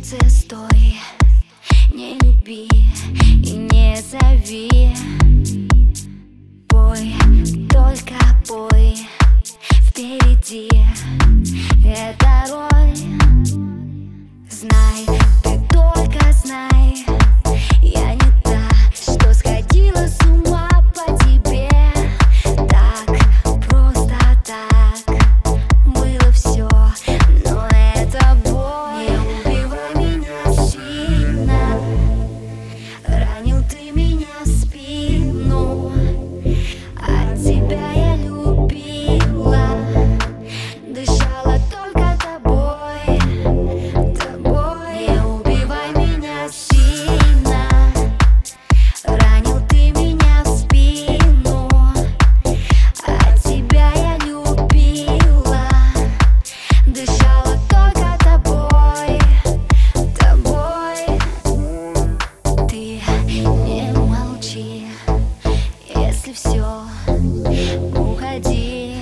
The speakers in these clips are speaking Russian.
сердце стой, не люби и не зови. Пой, только пой, впереди эта роль. Знай, ты только знай, я не та, что сходила с ума по тебе. Так, просто так было все, но это боль. Не убивай меня сильно, ранил ты меня в спину. От тебя я любила, дышала только тобой, тобой. Не убивай меня сильно, ранил ты меня в спину. От тебя я любила, дышала только тобой, тобой. Ты не молчи, если все, уходи.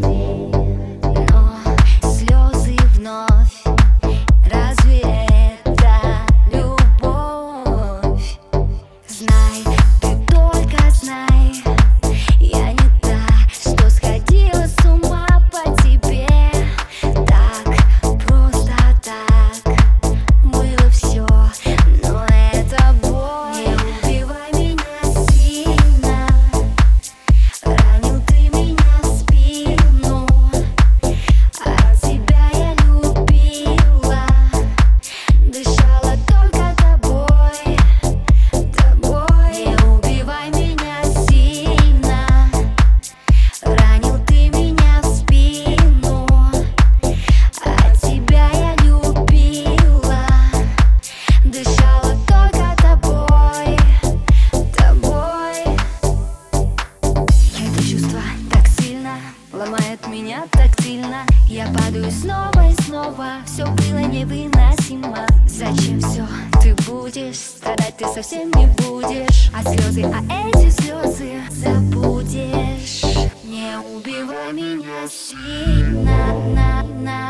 Но слезы вновь, разве это любовь? Знай, ты только знай, я не та, что сходила с ума по тебе. Так, просто так было все, но это боль. Не убивай меня сильно, ранил ты меня в спину. От тебя я любила, дышала только тобой, тобой. Не убивай меня сильно, ранил ты меня в спину. От тебя я любила, дышала только тобой, тобой. Это чувство так сильно ломает меня тактильно. Я падаю снова и снова, все было невыносимо. Зачем все ты будешь страдать, ты совсем не будешь. А слезы, эти слезы забудешь. Не убивай меня сильно,